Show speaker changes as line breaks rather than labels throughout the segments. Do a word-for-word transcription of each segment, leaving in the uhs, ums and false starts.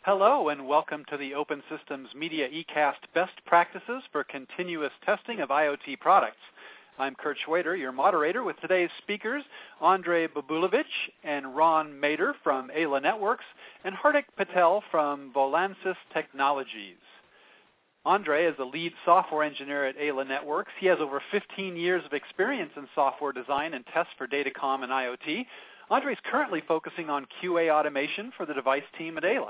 Hello and welcome to the Open Systems Media eCast Best Practices for Continuous Testing of IoT Products. I'm Kurt Schwader, your moderator, with today's speakers, Andrei Babulovich and Ron Mader from Ayla Networks, and Hardik Patel from Volansys Technologies. Andrei is the lead software engineer at Ayla Networks. He has over fifteen years of experience in software design and tests for Datacom and IoT. Andrei is currently focusing on Q A automation for the device team at Ayla.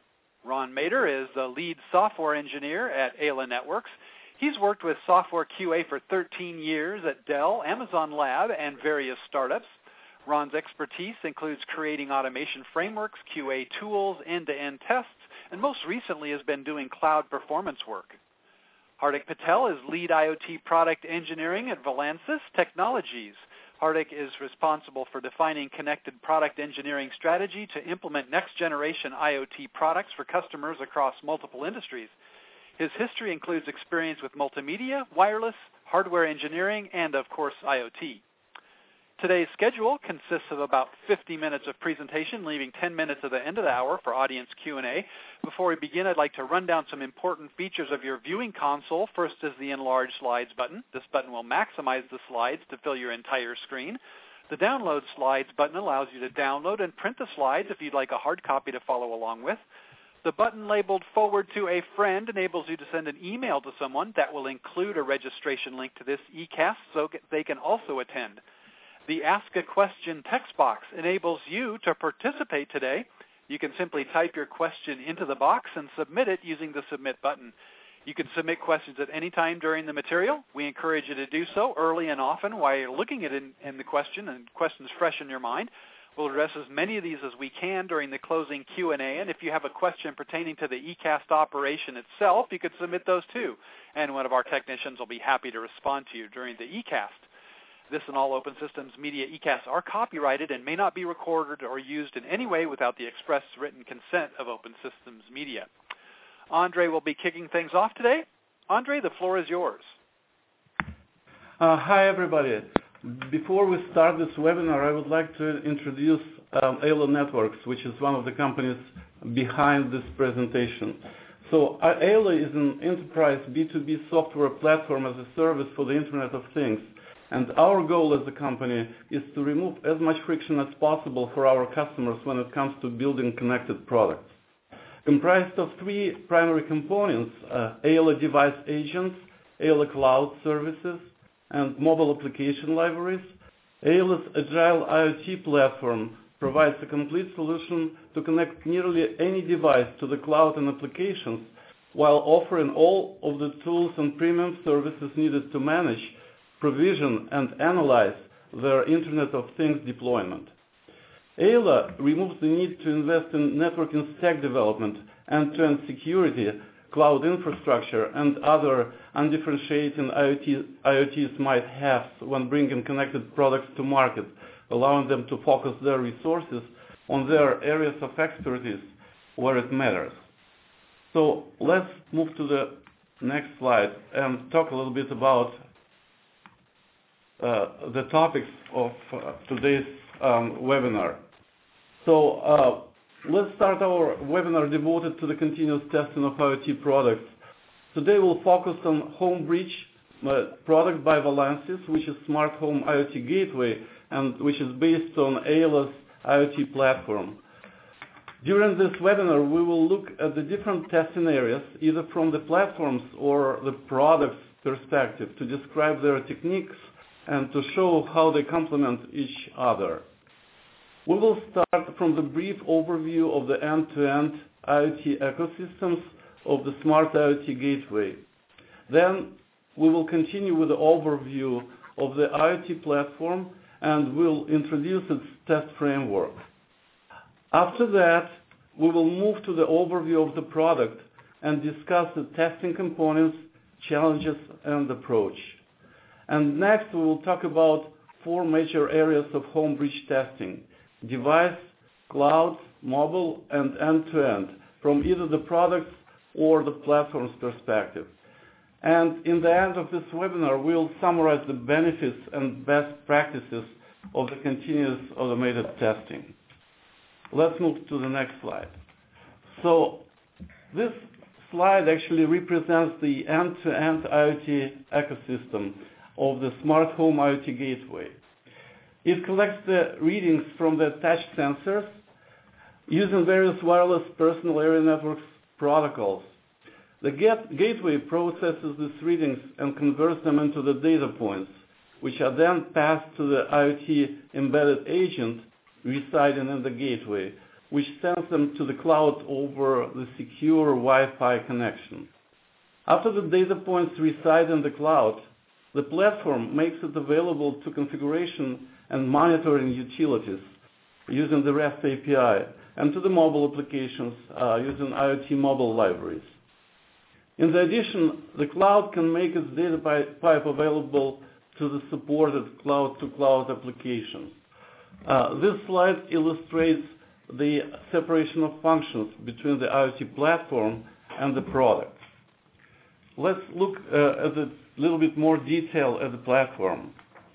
Ron Mader is the lead software engineer at Ayla Networks. He's worked with software Q A for thirteen years at Dell, Amazon Lab, and various startups. Ron's expertise includes creating automation frameworks, Q A tools, end-to-end tests, and most recently has been doing cloud performance work. Hardik Patel is lead IoT product engineering at Volansys Technologies. Hardik is responsible for defining connected product engineering strategy to implement next-generation IoT products for customers across multiple industries. His history includes experience with multimedia, wireless, hardware engineering, and, of course, IoT. Today's schedule consists of about fifty minutes of presentation, leaving ten minutes at the end of the hour for audience Q and A. Before we begin, I'd like to run down some important features of your viewing console. First is the Enlarge Slides button. This button will maximize the slides to fill your entire screen. The Download Slides button allows you to download and print the slides if you'd like a hard copy to follow along with. The button labeled Forward to a Friend enables you to send an email to someone that will include a registration link to this eCast so they can also attend. The Ask a Question text box enables you to participate today. You can simply type your question into the box and submit it using the Submit button. You can submit questions at any time during the material. We encourage you to do so early and often while you're looking at it in, in the question and questions fresh in your mind. We'll address as many of these as we can during the closing Q and A, and if you have a question pertaining to the eCast operation itself, you could submit those too, and one of our technicians will be happy to respond to you during the eCast. This and all Open Systems Media eCasts are copyrighted and may not be recorded or used in any way without the express written consent of Open Systems Media. Andrei will be kicking things off today. Andrei, the floor is yours.
Uh, hi, everybody. Before we start this webinar, I would like to introduce um, Ayla Networks, which is one of the companies behind this presentation. So uh, Ayla is an enterprise B two B software platform as a service for the Internet of Things. And our goal as a company is to remove as much friction as possible for our customers when it comes to building connected products. Comprised of three primary components, uh, Ayla Device Agents, Ayla Cloud Services, and mobile application libraries, Ayla's Agile IoT platform provides a complete solution to connect nearly any device to the cloud and applications while offering all of the tools and premium services needed to manage, provision, and analyze their Internet of Things deployment. Ayla removes the need to invest in networking stack development, end-to-end security, cloud infrastructure, and other undifferentiating IoT, IoTs might have when bringing connected products to market, allowing them to focus their resources on their areas of expertise where it matters. So let's move to the next slide and talk a little bit about uh, the topics of uh, today's um, webinar. So uh, let's start our webinar devoted to the continuous testing of IoT products. Today we'll focus on Homebridge, uh, product by Volansys, which is Smart Home IoT Gateway, and which is based on Ayla's IoT platform. During this webinar, we will look at the different testing areas, either from the platforms or the products perspective, to describe their techniques and to show how they complement each other. We will start from the brief overview of the end-to-end IoT ecosystems of the Smart IoT Gateway. Then we will continue with the overview of the IoT platform and we'll introduce its test framework. After that, we will move to the overview of the product and discuss the testing components, challenges, and approach. And next, we will talk about four major areas of Homebridge testing: device, cloud, mobile, and end-to-end, from either the products or the platform's perspective. And in the end of this webinar, we'll summarize the benefits and best practices of the continuous automated testing. Let's move to the next slide. So This slide actually represents the end-to-end IoT ecosystem of the smart home IoT gateway. It collects the readings from the touch sensors using various wireless personal area networks protocols. The get gateway processes these readings and converts them into the data points, which are then passed to the IoT embedded agent residing in the gateway, which sends them to the cloud over the secure Wi-Fi connection. After the data points reside in the cloud, the platform makes it available to configuration and monitoring utilities using the REST A P I and to the mobile applications uh, using IoT mobile libraries. In addition, the cloud can make its data pipe available to the supported cloud-to-cloud applications. Uh, this slide illustrates the separation of functions between the IoT platform and the product. Let's look uh, at a little bit more detail at the platform.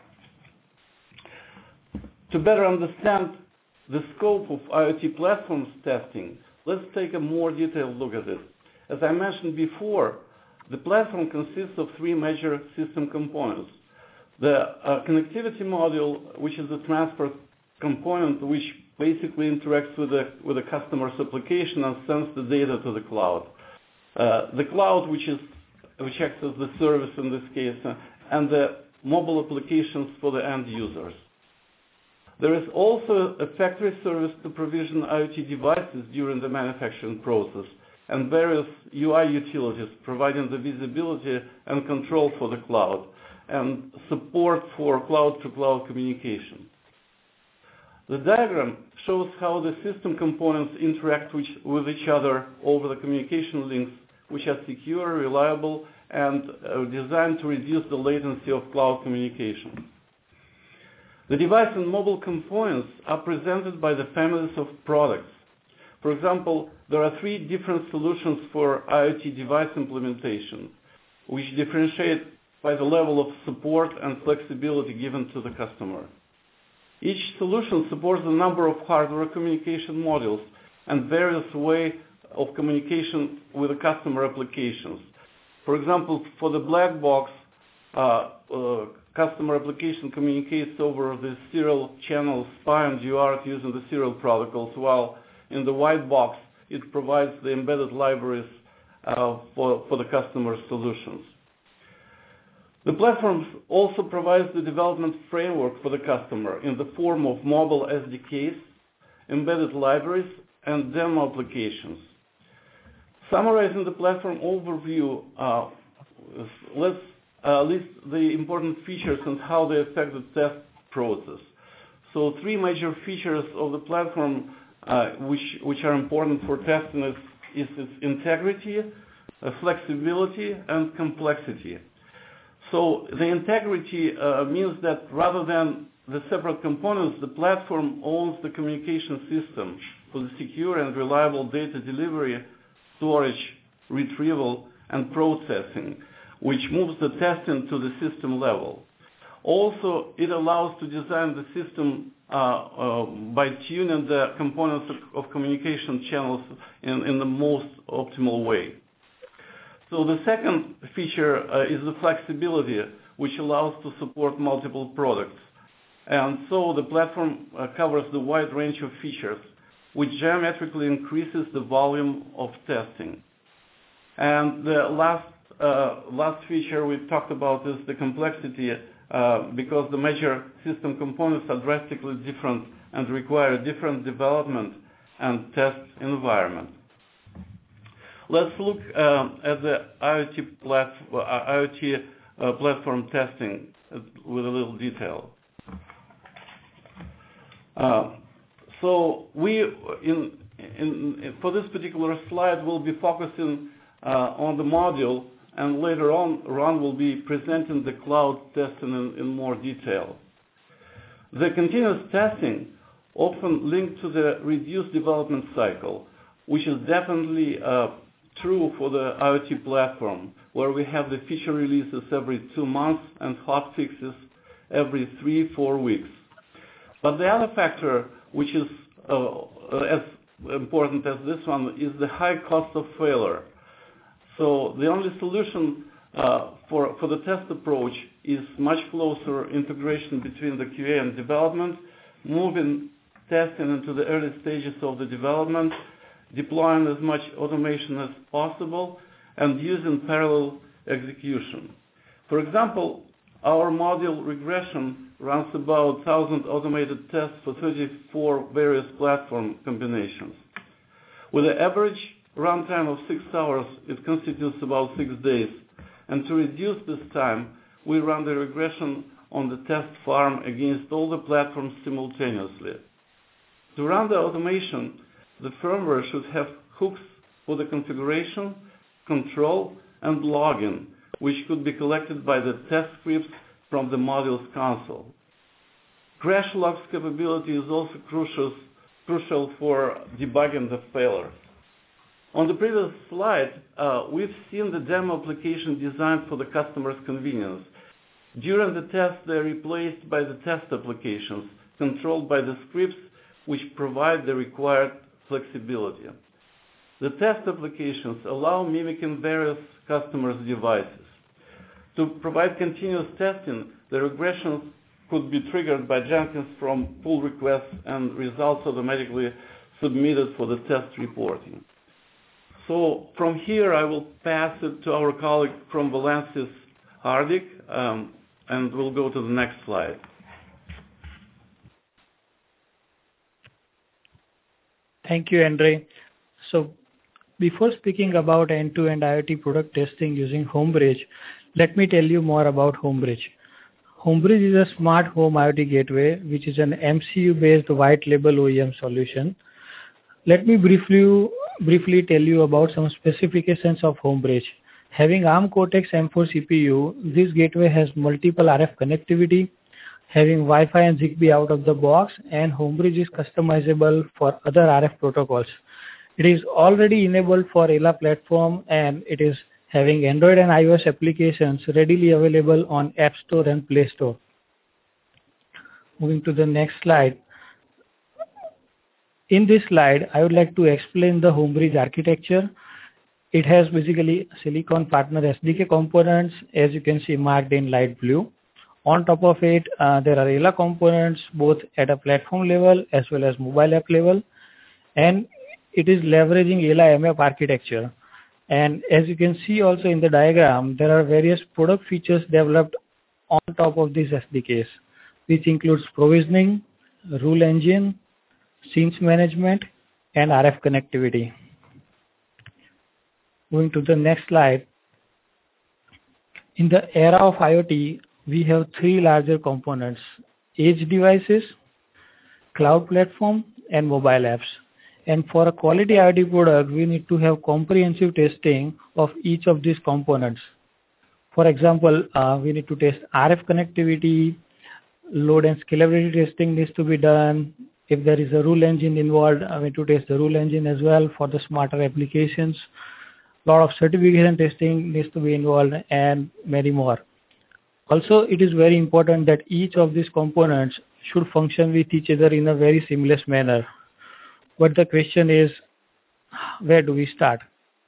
To better understand the scope of IoT platforms testing, let's take a more detailed look at it. As I mentioned before, the platform consists of three major system components. The uh, connectivity module, which is the transport component, which basically interacts with the, with the customer's application and sends the data to the cloud. Uh, the cloud, which, is, which acts as the service in this case, uh, and the mobile applications for the end users. There is also a factory service to provision IoT devices during the manufacturing process, and various U I utilities providing the visibility and control for the cloud, and support for cloud-to-cloud communication. The diagram shows how the system components interact with each other over the communication links, which are secure, reliable, and uh, designed to reduce the latency of cloud communication. The device and mobile components are presented by the families of products. For example, there are three different solutions for IoT device implementation, which differentiate by the level of support and flexibility given to the customer. Each solution supports a number of hardware communication modules and various ways of communication with the customer applications. For example, for the black box, uh, uh, customer application communicates over the serial channel S P I and U A R T using the serial protocols, while in the white box, it provides the embedded libraries uh, for, for the customer solutions. The platform also provides the development framework for the customer in the form of mobile S D Ks, embedded libraries, and demo applications. Summarizing the platform overview, uh, let's uh, list the important features and how they affect the test process. So three major features of the platform uh, which, which are important for testing is, is its integrity, uh, flexibility, and complexity. So the integrity uh, means that rather than the separate components, the platform owns the communication system for the secure and reliable data delivery, storage, retrieval, and processing, which moves the testing to the system level. Also, it allows to design the system uh, uh, by tuning the components of, of communication channels in, in the most optimal way. So the second feature uh, is the flexibility, which allows to support multiple products. And so the platform uh, covers the wide range of features, which geometrically increases the volume of testing. And the last, uh, last feature we talked about is the complexity, uh, because the major system components are drastically different and require a different development and test environment. Let's look uh, at the IoT, plat uh, IoT uh, platform testing with a little detail. Uh, so we, in, in, for this particular slide, we'll be focusing uh, on the module, and later on, Ron will be presenting the cloud testing in, in more detail. The continuous testing often linked to the reduced development cycle, which is definitely uh, true for the IoT platform, where we have the feature releases every two months and hot fixes every three, four weeks. But the other factor, which is uh, as important as this one is the high cost of failure. So the only solution uh, for, for the test approach is much closer integration between the Q A and development, moving testing into the early stages of the development, deploying as much automation as possible, and using parallel execution. For example, our module regression runs about one thousand automated tests for thirty-four various platform combinations. With an average runtime of six hours, it constitutes about six days. And to reduce this time, we run the regression on the test farm against all the platforms simultaneously. To run the automation, the firmware should have hooks for the configuration, control, and login, which could be collected by the test scripts from the module's console. Crash logs capability is also crucial, crucial for debugging the failures. On the previous slide, uh, we've seen the demo application designed for the customer's convenience. During the test, they're replaced by the test applications, controlled by the scripts which provide the required flexibility. The test applications allow mimicking various customers' devices. To provide continuous testing, the regressions could be triggered by Jenkins from pull requests and results automatically submitted for the test reporting. So from here, I will pass it to our colleague from Valensis, Hardik, um, and we'll go to the next slide.
Thank you, Andre. So before speaking about end-to-end IoT product testing using Homebridge, let me tell you more about Homebridge. Homebridge is a smart home IoT gateway, which is an M C U-based white label O E M solution. Let me briefly, briefly tell you about some specifications of Homebridge. Having ARM Cortex M four C P U, this gateway has multiple R F connectivity, having Wi-Fi and Zigbee out of the box, and Homebridge is customizable for other R F protocols. It is already enabled for E L A platform, and it is having Android and iOS applications readily available on App Store and Play Store. Moving to the next slide. In this slide, I would like to explain the Homebridge architecture. It has basically Silicon Partner S D K components, as you can see marked in light blue. On top of it, uh, there are E L A components both at a platform level as well as mobile app level, and it is leveraging E L A M F architecture. And as you can see also in the diagram, there are various product features developed on top of these S D Ks, which includes provisioning, rule engine, scenes management, and R F connectivity. Moving to the next slide. In the era of IoT, we have three larger components: edge devices, cloud platform, and mobile apps. And for a quality IoT product, we need to have comprehensive testing of each of these components. For example, uh, we need to test R F connectivity, load and scalability testing needs to be done. If there is a rule engine involved, I need to test the rule engine as well for the smarter applications. A lot of certification testing needs to be involved, and many more. Also, it is very important that each of these components should function with each other in a very seamless manner. But the question is, where do we start?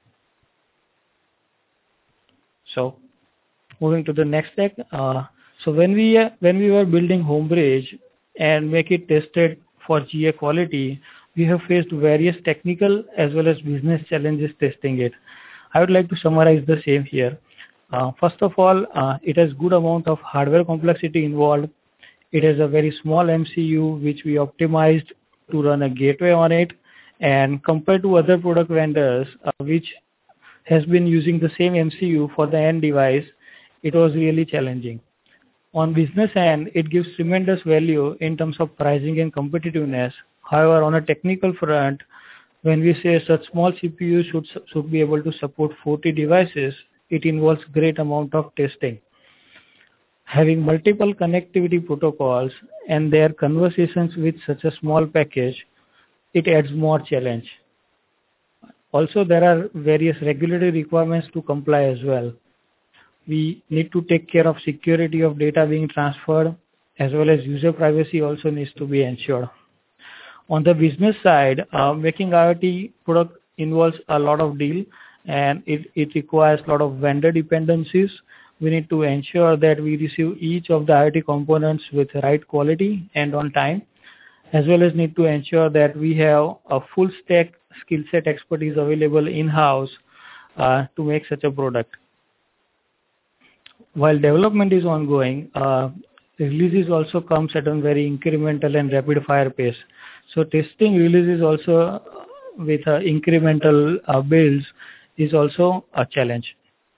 So, moving to the next step. Uh, so when we uh, when we were building Homebridge and make it tested for G A quality, we have faced various technical as well as business challenges testing it. I would like to summarize the same here. Uh, first of all, uh, it has good amount of hardware complexity involved. It has a very small M C U which we optimized to run a gateway on it, and compared to other product vendors uh, which has been using the same M C U for the end device, it was really challenging. On business end, it gives tremendous value in terms of pricing and competitiveness. However, on a technical front, when we say such small C P Us should, should be able to support forty devices, it involves great amount of testing. Having multiple connectivity protocols and their conversations with such a small package, it adds more challenge. Also, there are various regulatory requirements to comply as well. We need to take care of security of data being transferred, as well as user privacy also needs to be ensured. On the business side, uh, making IoT product involves a lot of deal, and it, it requires a lot of vendor dependencies. We need to ensure that we receive each of the IoT components with right quality and on time, as well as need to ensure that we have a full stack skill set expertise available in-house uh, to make such a product. While development is ongoing, uh, releases also comes at a very incremental and rapid fire pace. So testing releases also with uh, incremental uh, builds is also a challenge.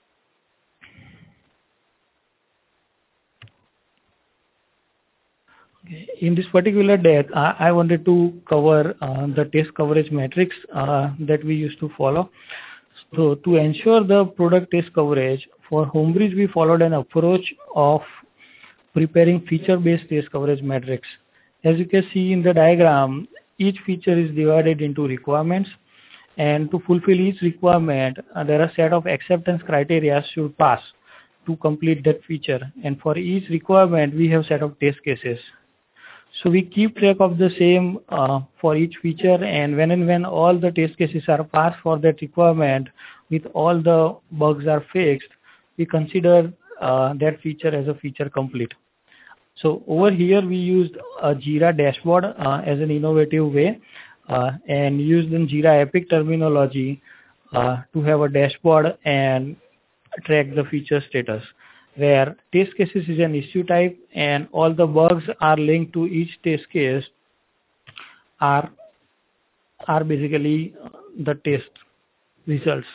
Okay. In this particular deck, I, I wanted to cover uh, the test coverage metrics uh, that we used to follow. So to ensure the product test coverage, for Homebridge we followed an approach of preparing feature-based test coverage metrics. As you can see in the diagram, each feature is divided into requirements, and to fulfill each requirement, uh, there are a set of acceptance criteria should pass to complete that feature. And for each requirement, we have set of test cases. So we keep track of the same uh, for each feature, and when and when all the test cases are passed for that requirement, with all the bugs are fixed, we consider uh, that feature as a feature complete. So over here we used a Jira dashboard uh, as an innovative way uh, and used in Jira Epic terminology uh, to have a dashboard and track the feature status, where test cases is an issue type and all the bugs are linked to each test case are, are basically the test results.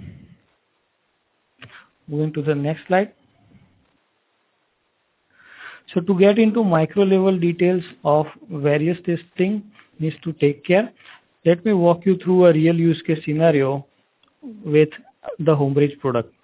Moving to the next slide. So to get into micro level details of various testing needs to take care, let me walk you through a real use case scenario with the Homebridge product.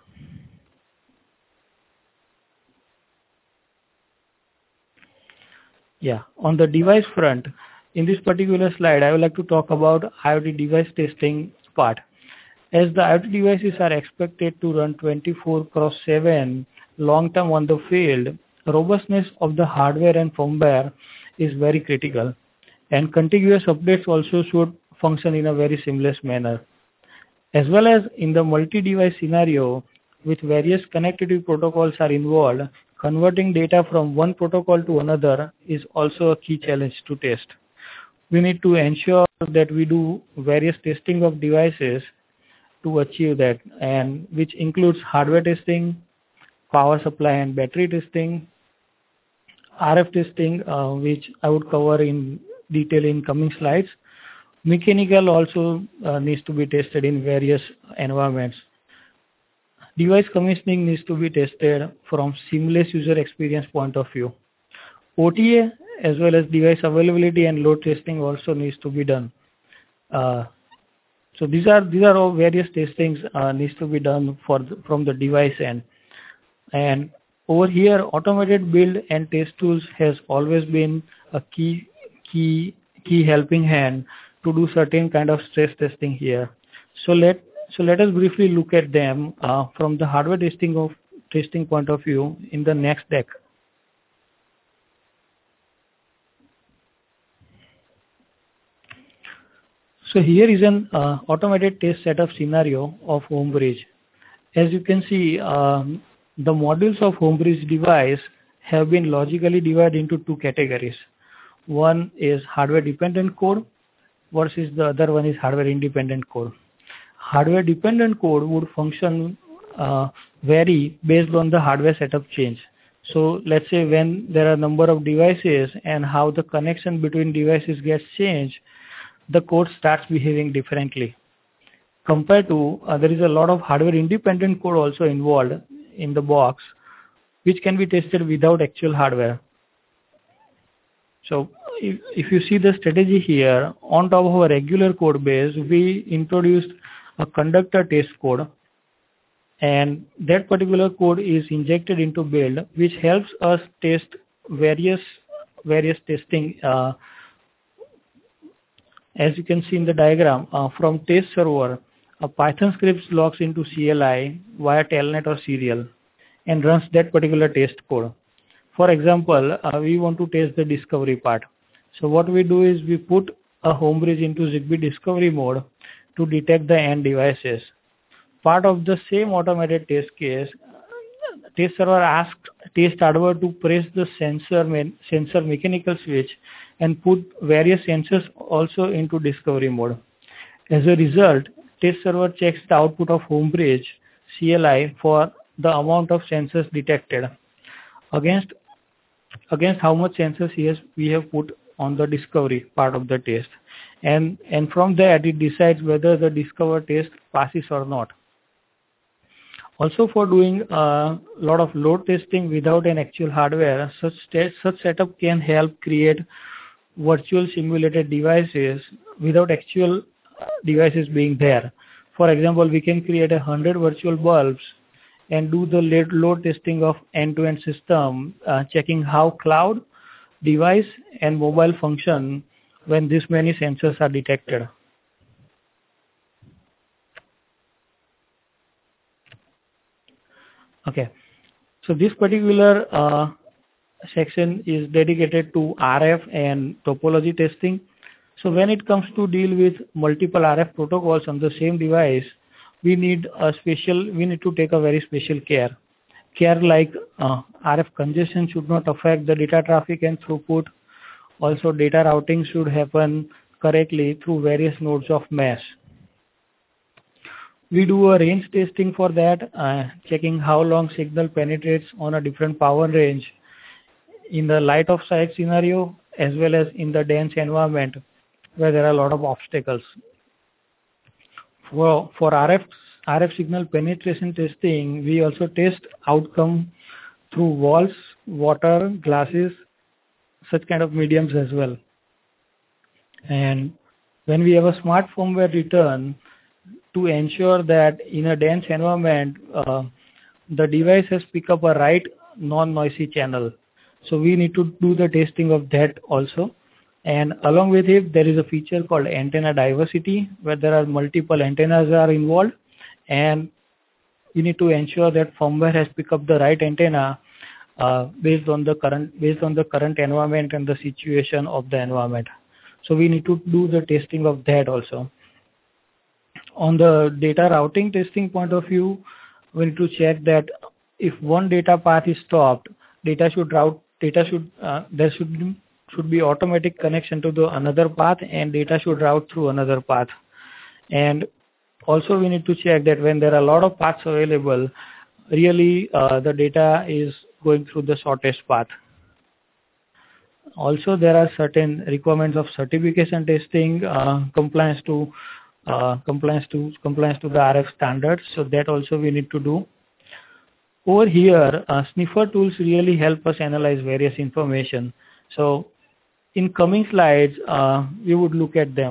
Yeah, on the device front, in this particular slide, I would like to talk about IoT device testing part. As the IoT devices are expected to run twenty-four cross seven long term on the field, robustness of the hardware and firmware is very critical, and contiguous updates also should function in a very seamless manner. As well as in the multi-device scenario, with various connectivity protocols are involved, converting data from one protocol to another is also a key challenge to test. We need to ensure that we do various testing of devices to achieve that, and which includes hardware testing, power supply and battery testing, R F testing, uh, which I would cover in detail in coming slides. Mechanical also uh, needs to be tested in various environments. Device commissioning needs to be tested from seamless user experience point of view. O T A as well as device availability and load testing also needs to be done. Uh, so these are these are all various testings uh, needs to be done for the, from the device end. And over here, automated build and test tools has always been a key key key helping hand to do certain kind of stress testing here. So let so let us briefly look at them uh, from the hardware testing of testing point of view in the next deck. So here is an uh, automated test setup scenario of Homebridge. As you can see, um, the modules of Homebridge device have been logically divided into two categories. One is hardware dependent code versus the other one is hardware independent code. Hardware dependent code would function uh, vary based on the hardware setup change. So let's say when there are a number of devices and how the connection between devices gets changed, the code starts behaving differently. Compared to, uh, there is a lot of hardware independent code also involved in the box, which can be tested without actual hardware. So if, if you see the strategy here, on top of our regular code base, we introduced a conductor test code, and that particular code is injected into build, which helps us test various various testing. Uh, as you can see in the diagram, uh, from test server, a Python script logs into C L I via telnet or serial and runs that particular test code. For example, uh, we want to test the discovery part. So what we do is we put a home bridge into Zigbee discovery mode to detect the end devices. Part of the same automated test case, test server asked test hardware to press the sensor me- sensor mechanical switch and put various sensors also into discovery mode. As a result, test server checks the output of home bridge C L I for the amount of sensors detected against against how much sensors he has, we have put on the discovery part of the test, and and from that it decides whether the discover test passes or not. Also, for doing a lot of load testing without an actual hardware, such test, such setup can help create virtual simulated devices without actual devices being there. For example, we can create a hundred virtual bulbs and do the load testing of end-to-end system, uh, checking how cloud, device, and mobile function when this many sensors are detected. Okay, so this particular uh, section is dedicated to R F and topology testing. So when it comes to deal with multiple R F protocols on the same device, we need a special, we need to take a very special care. Care like uh, R F congestion should not affect the data traffic and throughput. Also, data routing should happen correctly through various nodes of mesh. We do a range testing for that, uh, checking how long signal penetrates on a different power range in the light of sight scenario as well as in the dense environment where there are a lot of obstacles. For, for R F, R F signal penetration testing, we also test outcome through walls, water, glasses, such kind of mediums as well. And when we have a smart firmware return, to ensure that in a dense environment, uh, the device has picked up a right non-noisy channel. So we need to do the testing of that also. And along with it, there is a feature called antenna diversity, where there are multiple antennas are involved, and we need to ensure that firmware has picked up the right antenna uh, based on the current based on the current environment and the situation of the environment. So we need to do the testing of that also. On the data routing testing point of view, we need to check that if one data path is stopped, data should route, data should, uh, there should be, should be automatic connection to the another path, and data should route through another path. And also we need to check that when there are a lot of paths available, really uh, the data is going through the shortest path. Also, there are certain requirements of certification testing, uh, compliance to Uh, compliance to compliance to the R F standards, so that also we need to do. Over here, uh, sniffer tools really help us analyze various information. So in coming slides, uh, we would look at them.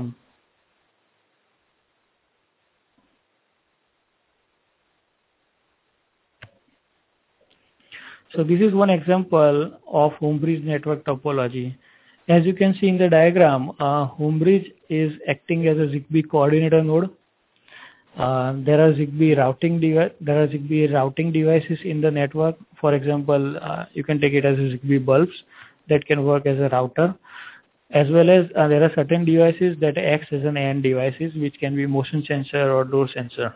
So this is one example of Homebridge network topology. As you can see in the diagram, uh, Homebridge is acting as a Zigbee coordinator node. Uh, there are Zigbee routing devi- there are Zigbee routing devices in the network. For example, uh, you can take it as a Zigbee bulbs that can work as a router, as well as uh, there are certain devices that acts as an A N devices, which can be motion sensor or door sensor.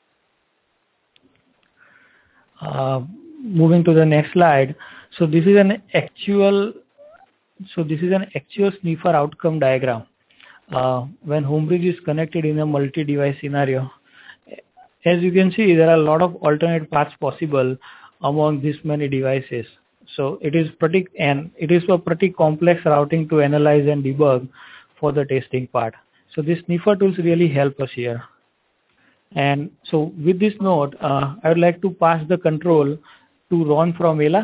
Uh, moving to the next slide. So this is an actual So this is an actual sniffer outcome diagram. Uh, when Homebridge is connected in a multi-device scenario, as you can see, there are a lot of alternate paths possible among this many devices. So it is pretty and it is a pretty complex routing to analyze and debug for the testing part. So these sniffer tools really help us here. And so with this note, uh, I would like to pass the control to Ron from E L A.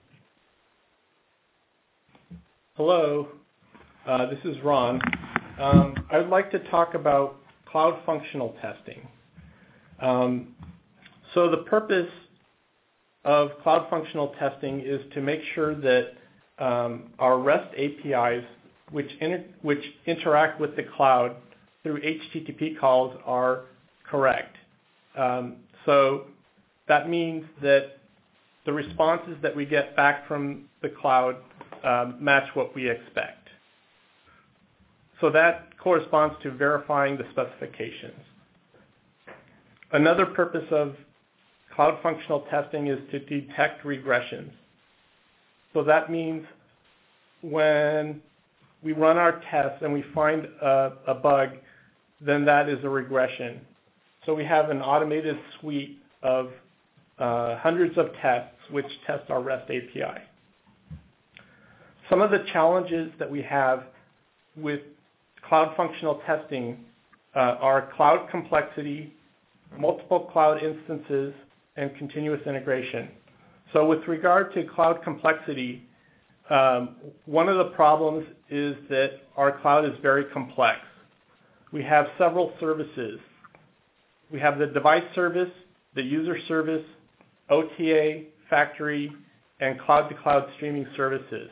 Hello, uh, this is Ron. Um, I would like to talk about cloud functional testing. Um, so the purpose of cloud functional testing is to make sure that um, our REST A P Is, which, inter which interact with the cloud through H T T P calls, are correct. Um, so that means that the responses that we get back from the cloud Um, match what we expect. So that corresponds to verifying the specifications. Another purpose of cloud functional testing is to detect regressions. So that means when we run our tests and we find a, a bug, then that is a regression. So we have an automated suite of uh, hundreds of tests which test our REST A P I. Some of the challenges that we have with cloud functional testing uh, are cloud complexity, multiple cloud instances, and continuous integration. So with regard to cloud complexity, um, one of the problems is that our cloud is very complex. We have several services. We have the device service, the user service, O T A, factory, and cloud-to-cloud streaming services.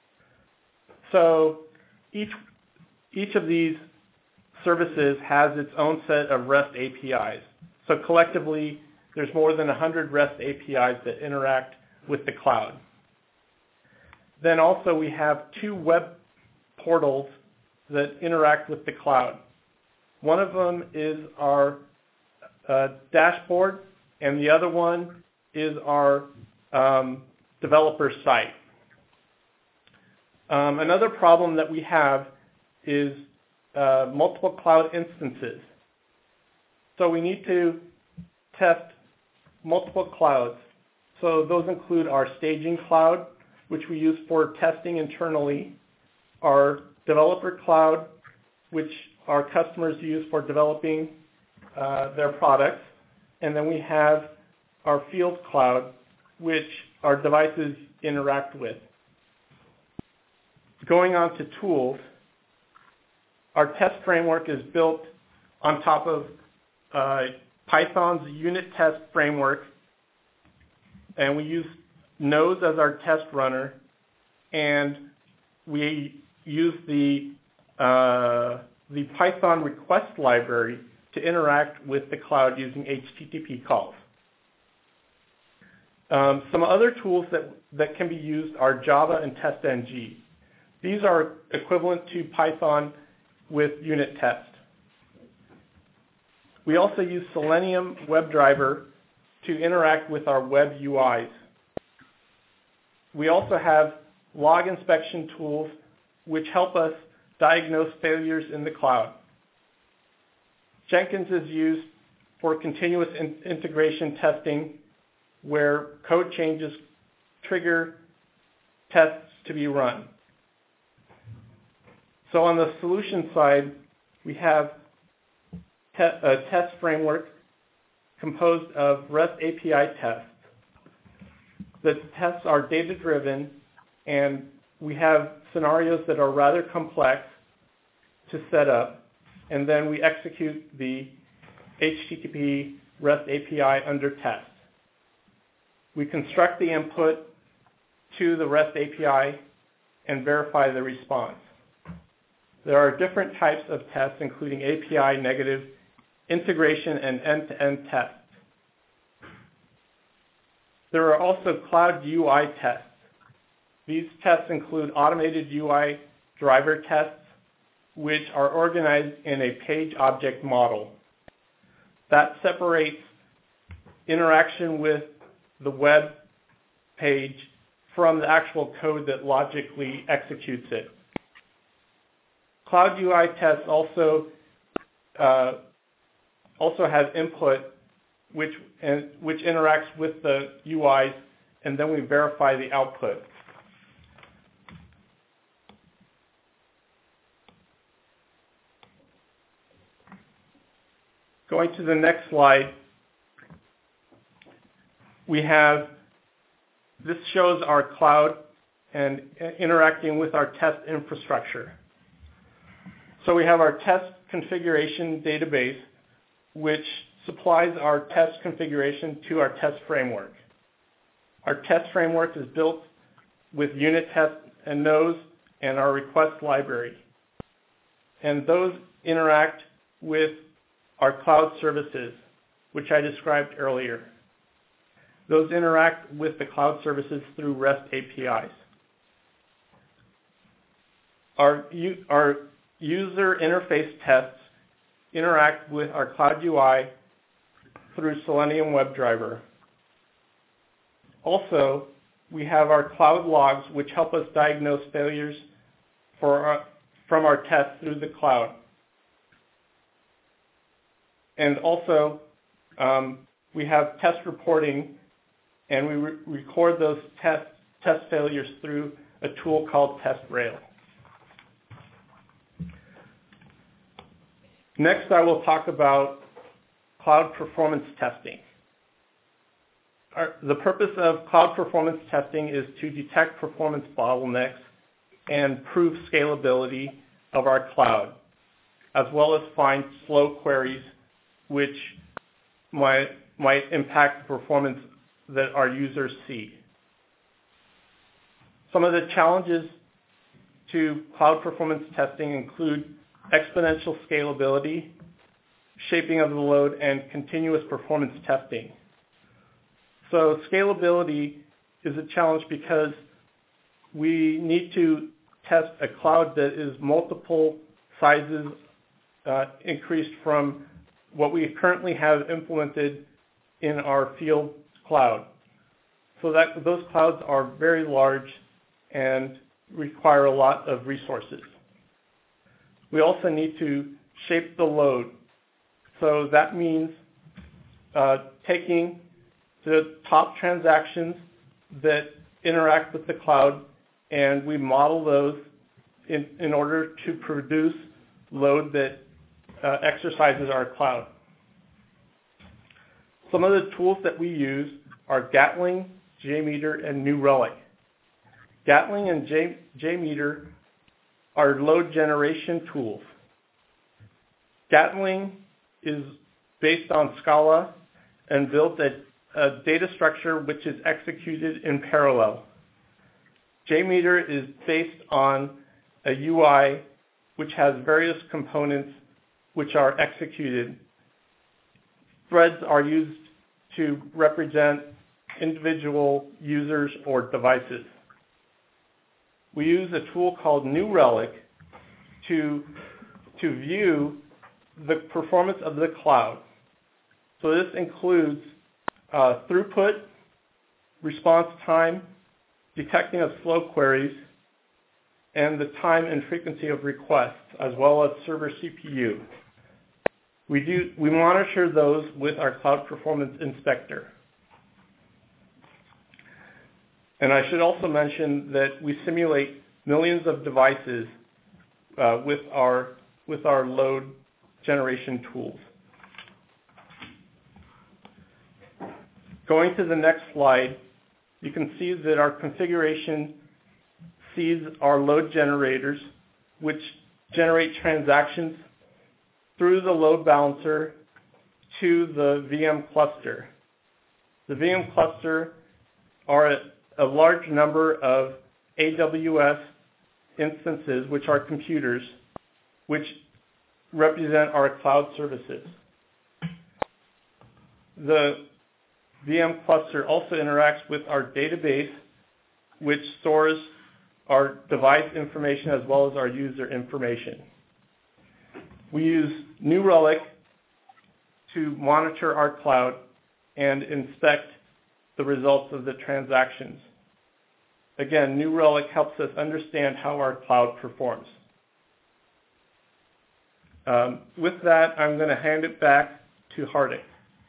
So each, each of these services has its own set of REST A P Is. So collectively, there's more than one hundred REST A P Is that interact with the cloud. Then also we have two web portals that interact with the cloud. One of them is our uh, dashboard, and the other one is our um, developer site. Um, another problem that we have is uh, multiple cloud instances. So we need to test multiple clouds. So those include our staging cloud, which we use for testing internally, our developer cloud, which our customers use for developing uh, their products, and then we have our field cloud, which our devices interact with. Going on to tools, our test framework is built on top of uh, Python's unit test framework, and we use Node as our test runner, and we use the, uh, the Python request library to interact with the cloud using H T T P calls. Um, some other tools that, that can be used are Java and TestNG. These are equivalent to Python with unit test. We also use Selenium WebDriver to interact with our web U Is. We also have log inspection tools which help us diagnose failures in the cloud. Jenkins is used for continuous in integration testing where code changes trigger tests to be run. So on the solution side, we have te a test framework composed of REST A P I tests. The tests are data-driven, and we have scenarios that are rather complex to set up, and then we execute the H T T P REST A P I under test. We construct the input to the REST A P I and verify the response. There are different types of tests, including A P I, negative, integration, and end-to-end tests. There are also cloud U I tests. These tests include automated U I driver tests, which are organized in a page object model. That separates interaction with the web page from the actual code that logically executes it. Cloud U I tests also uh, also has input which and, which interacts with the U Is, and then we verify the output. Going to the next slide, we have, this shows our cloud and interacting with our test infrastructure. So we have our test configuration database, which supplies our test configuration to our test framework. Our test framework is built with unit tests and nodes and our request library. And those interact with our cloud services, which I described earlier. Those interact with the cloud services through REST A P Is. Our, our user interface tests interact with our Cloud U I through Selenium WebDriver. Also, we have our cloud logs, which help us diagnose failures for our, from our tests through the cloud. And also, um, we have test reporting, and we re record those test, test failures through a tool called TestRail. Next, I will talk about cloud performance testing. Our, the purpose of cloud performance testing is to detect performance bottlenecks and prove scalability of our cloud, as well as find slow queries which might, might impact the performance that our users see. Some of the challenges to cloud performance testing include exponential scalability, shaping of the load, and continuous performance testing. So scalability is a challenge because we need to test a cloud that is multiple sizes uh, increased from what we currently have implemented in our field cloud. So that those clouds are very large and require a lot of resources. We also need to shape the load. So that means uh, taking the top transactions that interact with the cloud, and we model those in, in order to produce load that uh, exercises our cloud. Some of the tools that we use are Gatling, JMeter, and New Relic. Gatling and J, JMeter are load generation tools. Gatling is based on Scala and built a, a data structure which is executed in parallel. JMeter is based on a U I which has various components which are executed. Threads are used to represent individual users or devices. We use a tool called New Relic to, to view the performance of the cloud. So this includes uh, throughput, response time, detecting of slow queries, and the time and frequency of requests, as well as server C P U. We, do, we monitor those with our Cloud Performance Inspector. And I should also mention that we simulate millions of devices uh, with, our, with our load generation tools. Going to the next slide, you can see that our configuration sees our load generators, which generate transactions through the load balancer to the V M cluster. The V M cluster are a, a large number of A W S instances, which are computers, which represent our cloud services. The V M cluster also interacts with our database, which stores our device information as well as our user information. We use New Relic to monitor our cloud and inspect the results of the transactions. Again, New Relic helps us understand how our cloud performs. Um, with that, I'm going to hand it back to Hardik.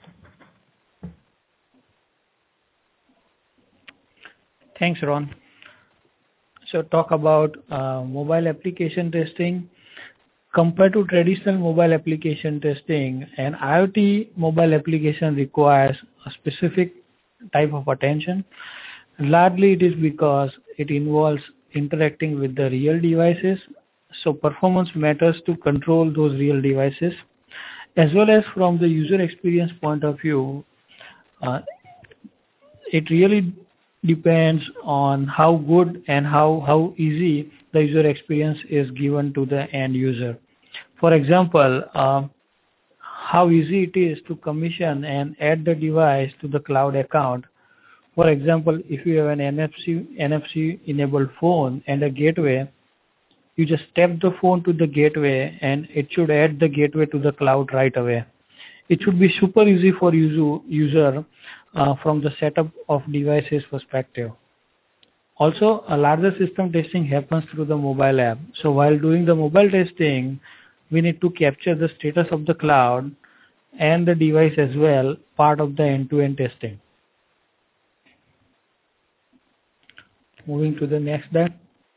Thanks, Ron. So talk about uh, mobile application testing. Compared to traditional mobile application testing, an IoT mobile application requires a specific type of attention. Largely it is because it involves interacting with the real devices, so performance matters to control those real devices. As well as from the user experience point of view, uh, it really depends on how good and how, how easy the user experience is given to the end user. For example, uh, how easy it is to commission and add the device to the cloud account. For example, if you have an N F C, N F C enabled phone and a gateway, you just step the phone to the gateway and it should add the gateway to the cloud right away. It should be super easy for user, user uh, from the setup of devices perspective. Also, a larger system testing happens through the mobile app. So while doing the mobile testing, we need to capture the status of the cloud and the device as well, part of the end-to-end testing. Moving to the next deck.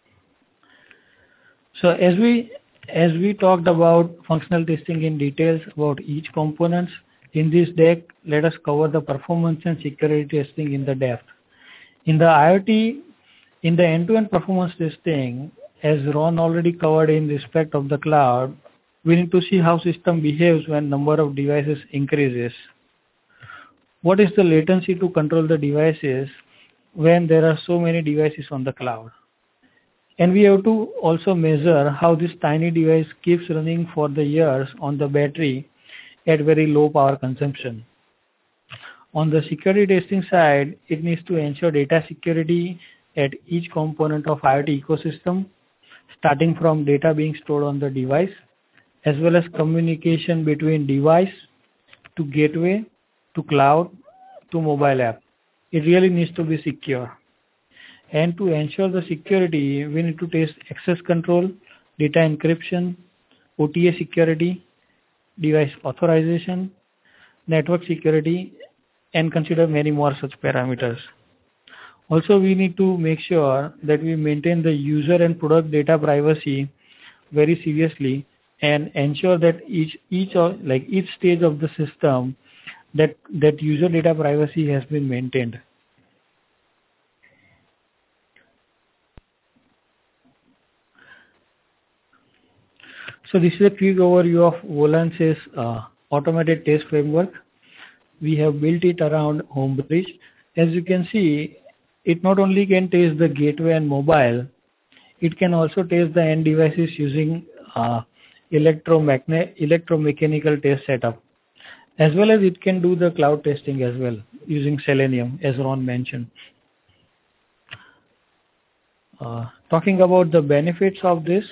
So as we as we talked about functional testing in details about each components, in this deck, let us cover the performance and security testing in the depth. In the IoT, in the end-to-end performance testing, as Ron already covered in respect of the cloud, we need to see how system behaves when number of devices increases. What is the latency to control the devices when there are so many devices on the cloud? And we have to also measure how this tiny device keeps running for the years on the battery at very low power consumption. On the security testing side, it needs to ensure data security at each component of IoT ecosystem, starting from data being stored on the device, as well as communication between device to gateway to cloud to mobile app. It really needs to be secure. And to ensure the security, we need to test access control, data encryption, O T A security, device authorization, network security, and consider many more such parameters. Also, we need to make sure that we maintain the user and product data privacy very seriously and ensure that each each of, like each stage of the system that that user data privacy has been maintained. So this is a quick overview of Volance's uh, automated test framework. We have built it around Homebridge. As you can see, it not only can test the gateway and mobile, it can also test the end devices using uh, electromagnet electromechanical test setup, as well as it can do the cloud testing as well using Selenium, as Ron mentioned. Uh, talking about the benefits of this.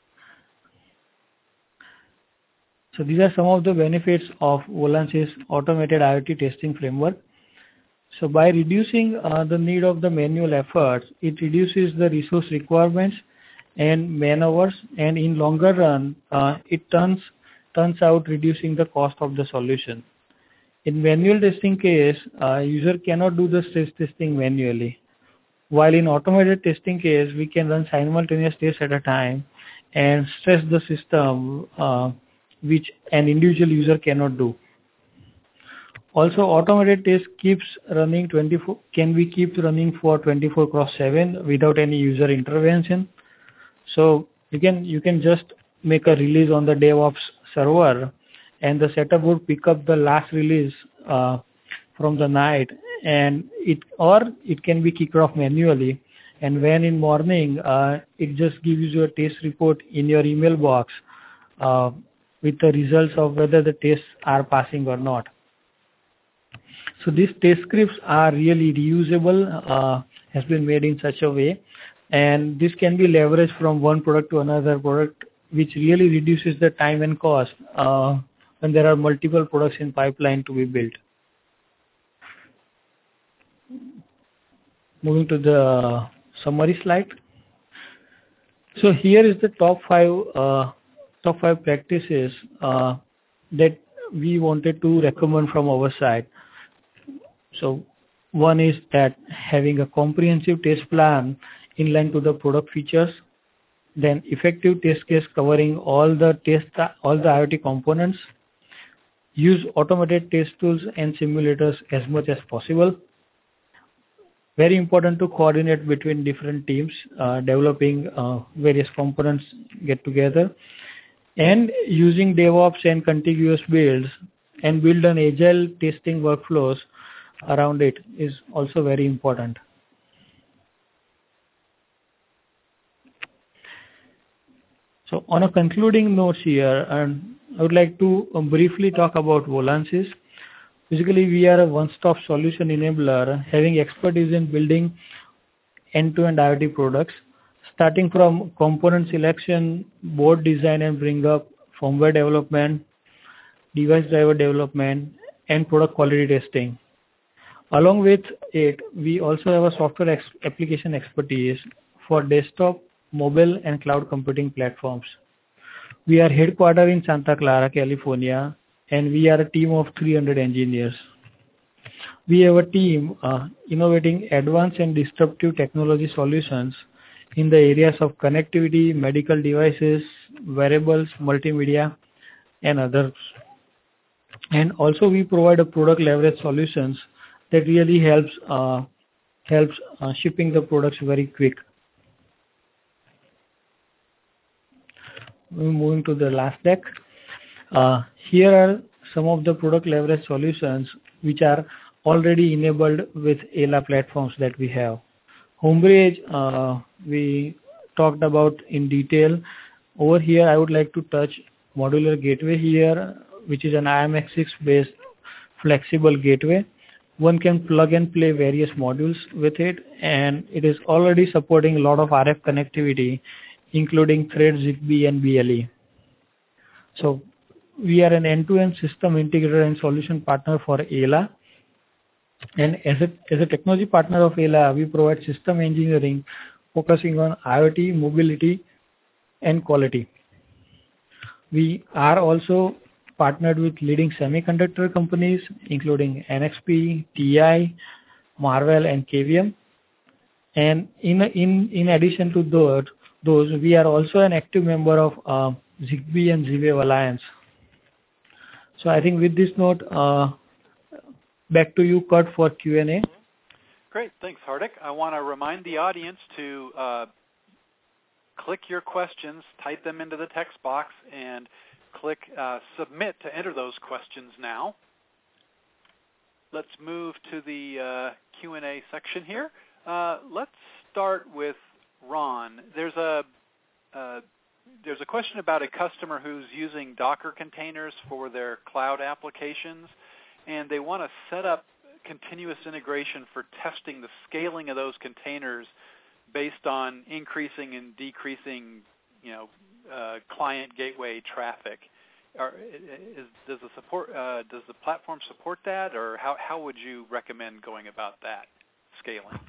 So these are some of the benefits of Volance's automated IoT testing framework. So by reducing uh, the need of the manual efforts, it reduces the resource requirements and man hours, and in longer run, uh, it turns turns out reducing the cost of the solution. In manual testing case, uh, user cannot do the stress testing manually, while in automated testing case, we can run simultaneous tests at a time and stress the system, uh, which an individual user cannot do. Also, automated test keeps running twenty-four, can be keep running for twenty-four cross seven without any user intervention. So you can you can just make a release on the DevOps server, and the setup would pick up the last release uh, from the night, and it or it can be kicked off manually. And when in morning, uh, it just gives you a test report in your email box uh, with the results of whether the tests are passing or not. So these test scripts are really reusable, uh, has been made in such a way, and this can be leveraged from one product to another product, which really reduces the time and cost uh, when there are multiple products in pipeline to be built. Moving to the summary slide. So here is the top five uh, top five practices uh, that we wanted to recommend from our side. So one is that having a comprehensive test plan in line to the product features, then effective test case covering all the test all the IoT components, use automated test tools and simulators as much as possible. Very important to coordinate between different teams, uh, developing uh, various components get together, and using DevOps and contiguous builds and build an agile testing workflows around it is also very important. So on a concluding notes here, and I would like to um, briefly talk about Volances. Basically, we are a one-stop solution enabler having expertise in building end-to-end IoT products, starting from component selection, board design and bring up, firmware development, device driver development, and product quality testing. Along with it, we also have a software ex- application expertise for desktop, mobile, and cloud computing platforms. We are headquartered in Santa Clara, California, and we are a team of three hundred engineers. We have a team uh, innovating advanced and disruptive technology solutions in the areas of connectivity, medical devices, wearables, multimedia, and others. And also we provide a product leverage solutions that really helps uh, helps uh, shipping the products very quick. We're moving to the last deck. Uh, here are some of the product leverage solutions which are already enabled with A L A platforms that we have. Homebridge, uh, we talked about in detail. Over here, I would like to touch modular gateway here, which is an I M X six based flexible gateway. One can plug and play various modules with it, and it is already supporting a lot of R F connectivity, including Thread, Zigbee, and B L E. So we are an end-to-end system integrator and solution partner for A L A. And as a, as a technology partner of A L A, we provide system engineering focusing on IoT, mobility, and quality. We are also partnered with leading semiconductor companies, including N X P, T I, Marvell, and K V M. And in, in, in addition to those, those, we are also an active member of uh, Zigbee and Z-Wave Alliance. So I think with this note, uh, back to you, Kurt, for Q and A.
Great. Thanks, Hardik. I want to remind the audience to uh, click your questions, type them into the text box, and click uh, Submit to enter those questions now. Let's move to the uh, Q and A section here. Uh, let's start with Ron. There's a uh, there's a question about a customer who's using Docker containers for their cloud applications, and they want to set up continuous integration for testing the scaling of those containers based on increasing and decreasing, you know, uh, client gateway traffic. Are, is, does the support uh, does the platform support that, or how how would you recommend going about that scaling?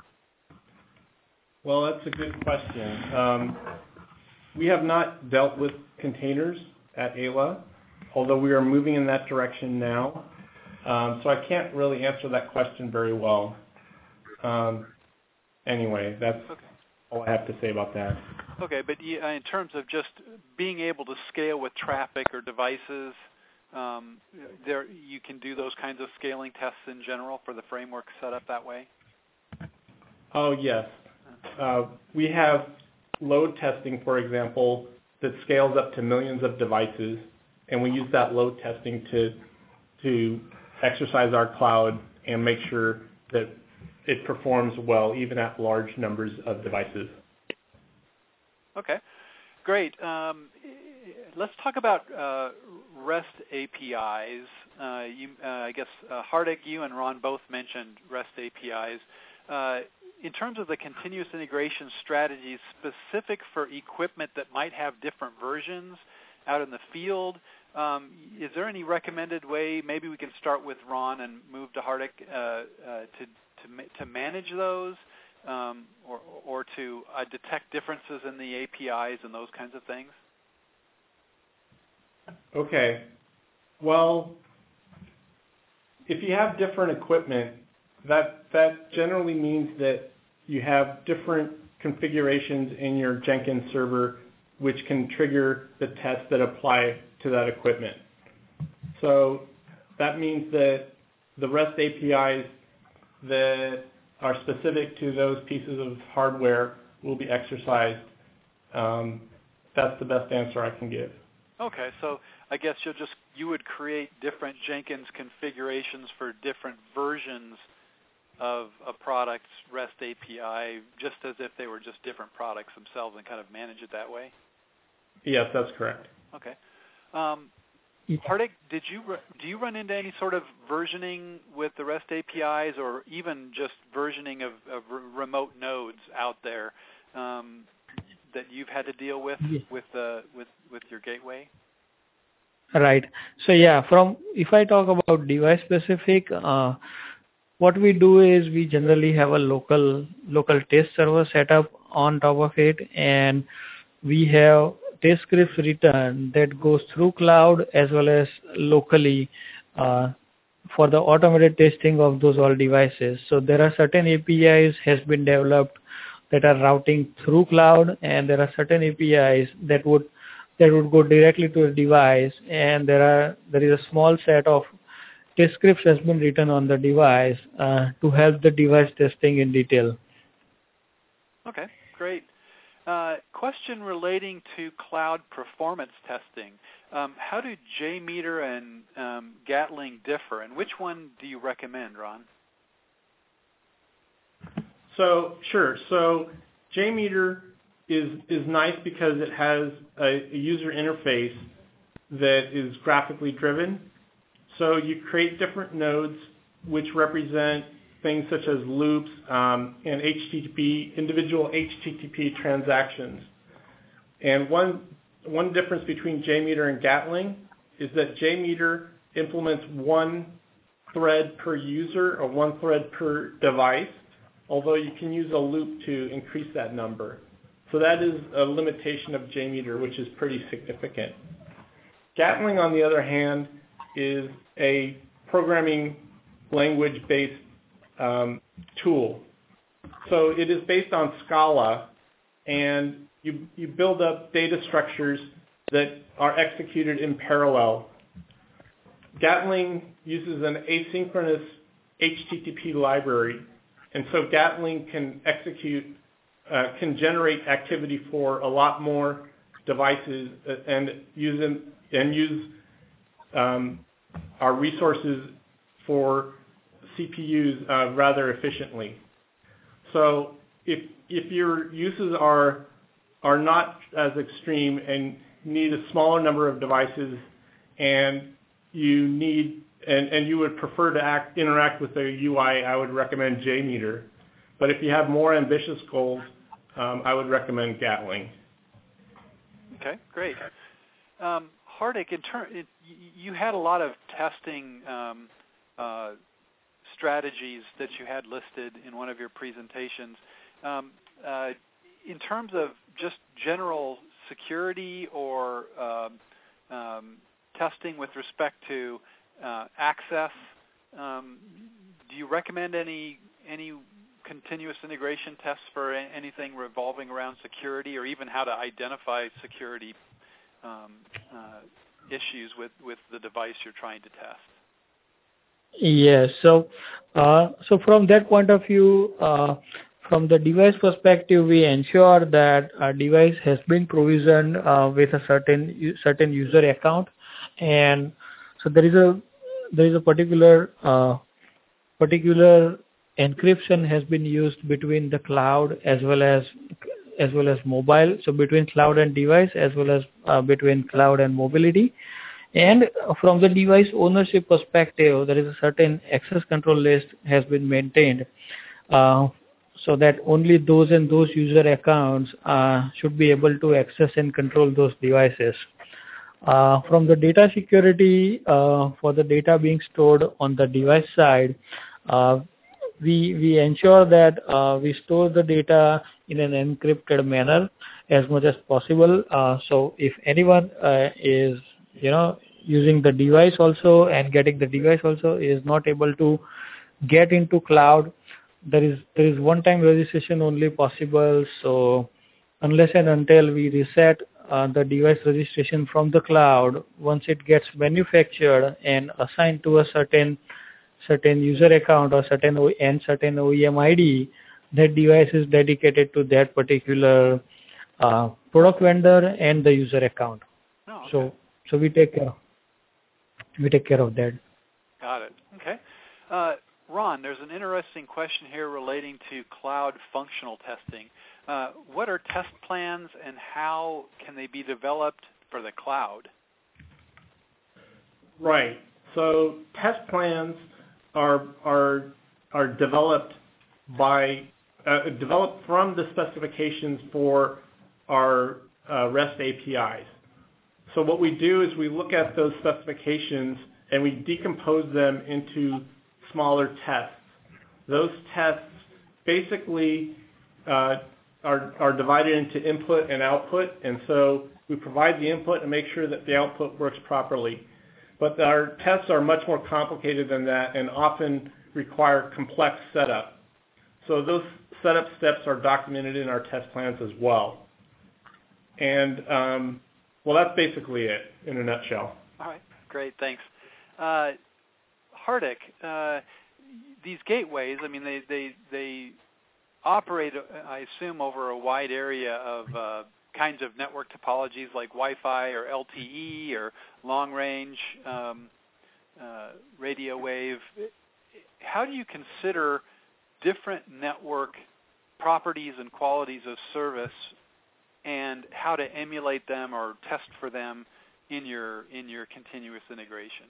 Well, that's a good question. Um, we have not dealt with containers at A L A, although we are moving in that direction now. Um, so I can't really answer that question very well. Um, anyway, that's okay. All I have to say about that.
Okay, but in terms of just being able to scale with traffic or devices, um, there you can do those kinds of scaling tests in general for the framework set up that way?
Oh, yes. Uh, we have load testing, for example, that scales up to millions of devices, and we use that load testing to to exercise our cloud and make sure that it performs well even at large numbers of devices.
Okay, great. Um, let's talk about uh, REST A P Is. Uh, you, uh, I guess uh, Hardik, you and Ron both mentioned REST A P Is. Uh, in terms of the continuous integration strategies specific for equipment that might have different versions out in the field, um, is there any recommended way? Maybe we can start with Ron and move to Hardik uh, uh, to to, ma- to manage those. Um, or, or to uh, detect differences in the A P Is and those kinds of things?
Okay. Well, if you have different equipment, that that generally means that you have different configurations in your Jenkins server which can trigger the tests that apply to that equipment. So that means that the REST A P Is that are specific to those pieces of hardware will be exercised. Um, that's the best answer I can give.
Okay, so I guess you'll just you would create different Jenkins configurations for different versions of a product's REST A P I, just as if they were just different products themselves, and kind of manage it that way?
Yes, that's correct.
Okay. Um, Hardik, did you do you run into any sort of versioning with the REST A P Is, or even just versioning of, of re- remote nodes out there? Um, that you've had to deal with
Yes.
with uh, with with your gateway?
Right. So yeah, from if I talk about device specific, uh, what we do is we generally have a local local test server set up on top of it, and we have test scripts written that goes through cloud as well as locally uh, for the automated testing of those all devices. So there are certain A P Is has been developed that are routing through cloud, and there are certain A P Is that would that would go directly to the device, and there are there is a small set of test scripts has been written on the device uh, to help the device testing in detail.
Okay, great. Uh, question relating to cloud performance testing. Um, how do JMeter and um, Gatling differ, and which one do you recommend, Ron?
So sure. So JMeter is is nice because it has a, a user interface that is graphically driven. So you create different nodes which represent things such as loops um, and H T T P, individual H T T P transactions. And one one difference between JMeter and Gatling is that JMeter implements one thread per user or one thread per device, although you can use a loop to increase that number. So that is a limitation of JMeter, which is pretty significant. Gatling, on the other hand, is a programming language-based um, tool. So it is based on Scala, and you, you build up data structures that are executed in parallel. Gatling uses an asynchronous H T T P library, and so Gatling can execute, uh, can generate activity for a lot more devices and use them, and use um, our resources for C P Us uh, rather efficiently. So if if your uses are are not as extreme and need a smaller number of devices, and you need and, and you would prefer to act, interact with the U I, I would recommend JMeter. But if you have more ambitious goals, um, I would recommend Gatling.
Okay, great. Um, Hardik, in turn, it, you had a lot of testing um, uh, strategies that you had listed in one of your presentations. Um, uh, in terms of just general security or um, um, testing with respect to uh, access, um, do you recommend any any continuous integration tests for anything revolving around security, or even how to identify security um, uh, issues with, with the device you're trying to test?
Yes. So, uh, so from that point of view, uh, from the device perspective, we ensure that our device has been provisioned uh, with a certain certain user account, and so there is a there is a particular uh, particular encryption has been used between the cloud as well as as well as mobile. So between cloud and device, as well as uh, between cloud and mobility. And from the device ownership perspective, there is a certain access control list has been maintained, uh, so that only those and those user accounts uh, should be able to access and control those devices. Uh, from the data security, uh, for the data being stored on the device side, uh, we we ensure that uh, we store the data in an encrypted manner as much as possible. Uh, so if anyone uh, is you know using the device also and getting the device also is not able to get into cloud, there is there is one time registration only possible. So unless and until we reset uh, the device registration from the cloud, once it gets manufactured and assigned to a certain certain user account or certain o- and certain O E M I D, that device is dedicated to that particular uh, product vendor and the user account.
Oh, okay.
So so we take care we take care of that.
Got it. Okay. Uh, Ron, there's an interesting question here relating to cloud functional testing. Uh, what are test plans and how can they be developed for the cloud?
Right. So test plans are are are developed by uh, developed from the specifications for are uh, REST A P Is. So what we do is we look at those specifications and we decompose them into smaller tests. Those tests basically uh, are, are divided into input and output, and so we provide the input and make sure that the output works properly. But our tests are much more complicated than that and often require complex setup. So those setup steps are documented in our test plans as well. And, um, well, that's basically it in a nutshell.
All right, great, thanks. Uh, Hardik, uh, these gateways, I mean, they, they, they operate, I assume, over a wide area of uh, kinds of network topologies like Wi-Fi or L T E or long-range um, uh, radio wave. How do you consider different network properties and qualities of service and how to emulate them or test for them in your in your continuous integration?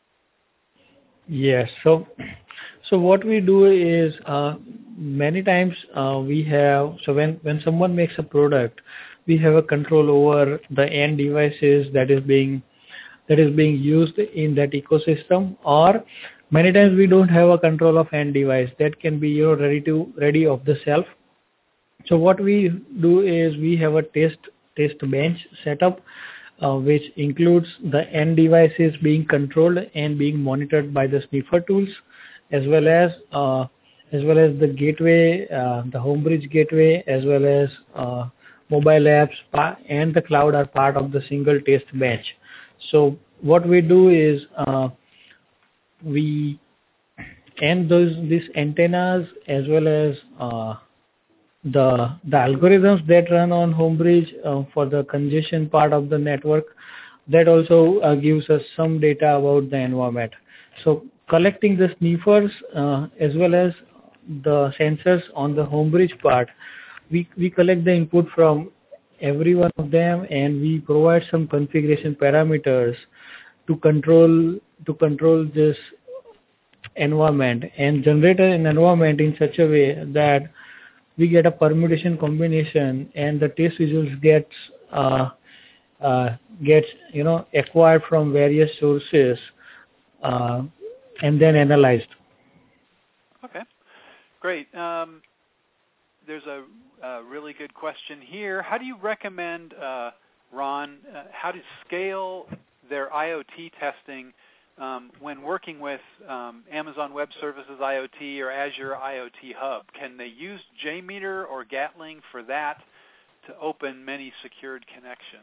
Yes. So, so what we do is uh, many times uh, we have, so when, when someone makes a product, we have a control over the end devices that is being that is being used in that ecosystem, or many times we don't have a control of end device that can be, you know, ready to ready off the shelf. So what we do is we have a test test bench setup, uh, which includes the end devices being controlled and being monitored by the sniffer tools, as well as uh, as well as the gateway, uh, the Homebridge gateway, as well as uh, mobile apps and the cloud are part of the single test bench. So what we do is uh, we and those these antennas as well as uh, the the algorithms that run on Homebridge uh, for the congestion part of the network, that also uh, gives us some data about the environment. So collecting the sniffers uh, as well as the sensors on the Homebridge part, we we collect the input from every one of them, and we provide some configuration parameters to control to control this environment and generate an environment in such a way that we get a permutation combination and the test results gets uh, uh, gets you know acquired from various sources uh, and then analyzed.
Okay, great. Um, there's a, a really good question here. How do you recommend, uh, Ron, uh, how to scale their IoT testing um, when working with um, Amazon Web Services IoT or Azure IoT Hub? Can they use JMeter or Gatling for that to open many secured connections?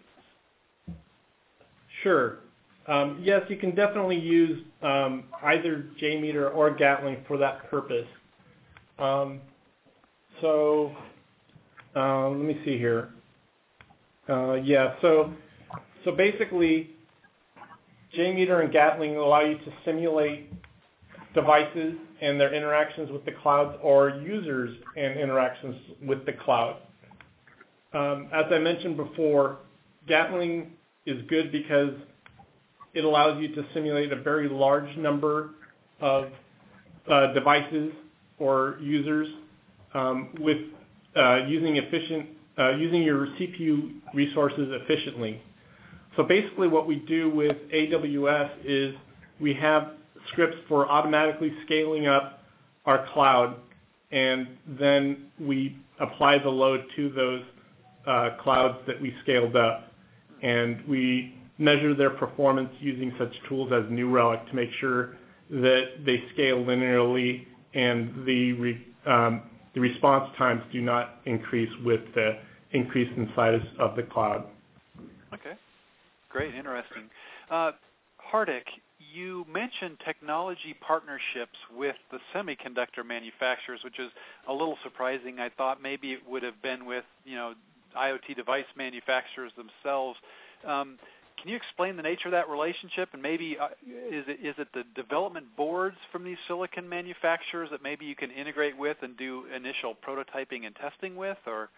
Sure. Um, yes, you can definitely use um, either JMeter or Gatling for that purpose. Um, so uh, let me see here. Uh, yeah, so so basically, JMeter and Gatling allow you to simulate devices and their interactions with the cloud, or users and interactions with the cloud. Um, as I mentioned before, Gatling is good because it allows you to simulate a very large number of uh, devices or users um, with uh, using efficient uh, using your C P U resources efficiently. So basically, what we do with A W S is we have scripts for automatically scaling up our cloud, and then we apply the load to those uh, clouds that we scaled up, and we measure their performance using such tools as New Relic to make sure that they scale linearly and the re, um, the response times do not increase with the increase in size of the cloud.
Okay, great, interesting. Uh, Hardik, you mentioned technology partnerships with the semiconductor manufacturers, which is a little surprising. I thought maybe it would have been with, you know, IoT device manufacturers themselves. Um, Can you explain the nature of that relationship, and maybe uh, is it is it the development boards from these silicon manufacturers that maybe you can integrate with and do initial prototyping and testing with, or?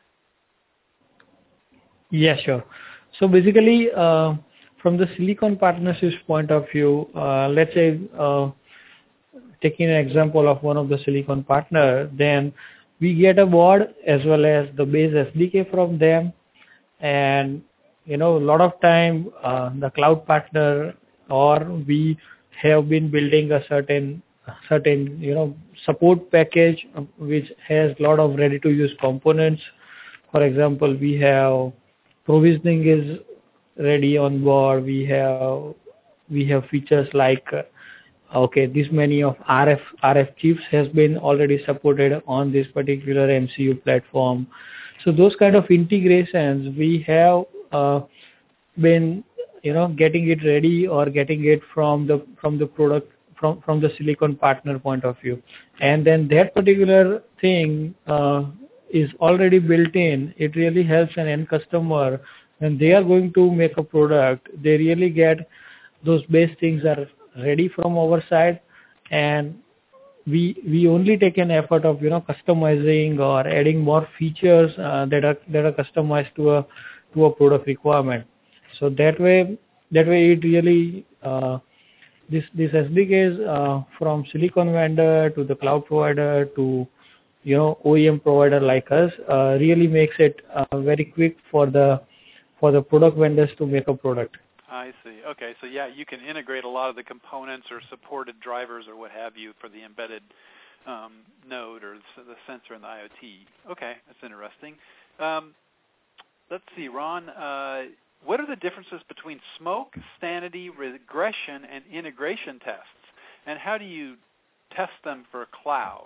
Yeah, sure. So basically, uh, from the silicon partnerships point of view, uh, let's say uh, taking an example of one of the silicon partner, then we get a board as well as the base S D K from them, and you know, a lot of time uh, the cloud partner or we have been building a certain certain you know support package which has a lot of ready to use components. For example, we have provisioning is ready on board. We have we have features like uh, okay, this many of R F R F chips has been already supported on this particular M C U platform. So those kind of integrations we have uh, been you know getting it ready or getting it from the from the product from from the silicon partner point of view, and then that particular thing uh, is already built in. It really helps an end customer when they are going to make a product. They really get those base things are ready from our side, and we we only take an effort of you know customizing or adding more features uh, that are that are customized to a to a product requirement. So that way that way it really uh, this this S D Ks uh, from silicon vendor to the cloud provider to you know O E M provider like us uh, really makes it uh, very quick for the for the product vendors to make a product.
I see. Okay, so yeah, you can integrate a lot of the components or supported drivers or what have you for the embedded um, node or the sensor and the IoT. Okay, that's interesting. Um, let's see, Ron, uh, what are the differences between smoke, sanity, regression, and integration tests? And how do you test them for cloud?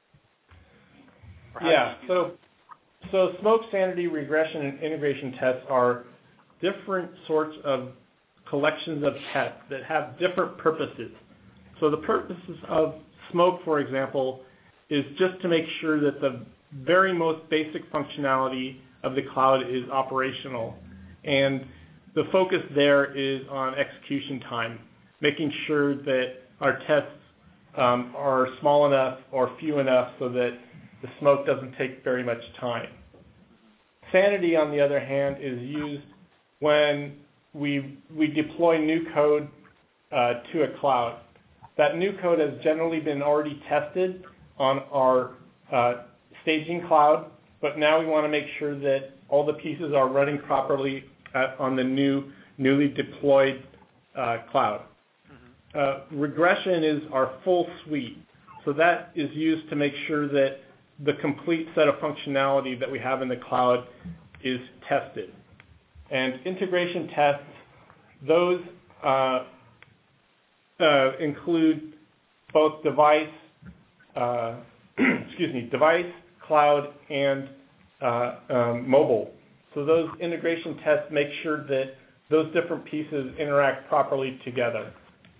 Yeah, so so smoke, sanity, regression, and integration tests are different sorts of collections of tests that have different purposes. So the purposes of smoke, for example, is just to make sure that the very most basic functionality of the cloud is operational. And the focus there is on execution time, making sure that our tests um, are small enough or few enough so that the smoke doesn't take very much time. Sanity, on the other hand, is used when we we deploy new code uh, to a cloud. That new code has generally been already tested on our uh, staging cloud, but now we want to make sure that all the pieces are running properly at, on the new newly deployed uh, cloud. Mm-hmm. Uh, regression is our full suite, so that is used to make sure that the complete set of functionality that we have in the cloud is tested. And integration tests, those uh, uh, include both device, uh, excuse me, device, cloud, and uh, um, mobile. So those integration tests make sure that those different pieces interact properly together.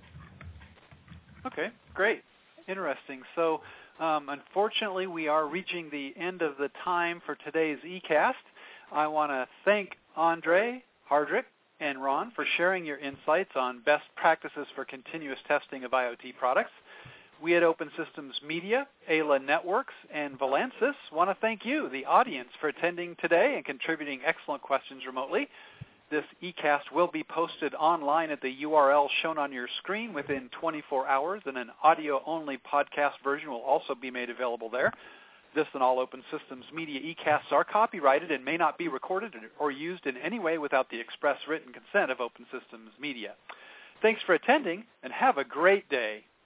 Okay, great, interesting. So um, unfortunately, we are reaching the end of the time for today's E CAST. I want to thank Andre Hardrick and Ron for sharing your insights on best practices for continuous testing of IoT products. We at Open Systems Media, A L A Networks, and Valansis want to thank you, the audience, for attending today and contributing excellent questions remotely. This E CAST will be posted online at the U R L shown on your screen within twenty-four hours, and an audio-only podcast version will also be made available there. This and all Open Systems Media E CASTs are copyrighted and may not be recorded or used in any way without the express written consent of Open Systems Media. Thanks for attending, and have a great day.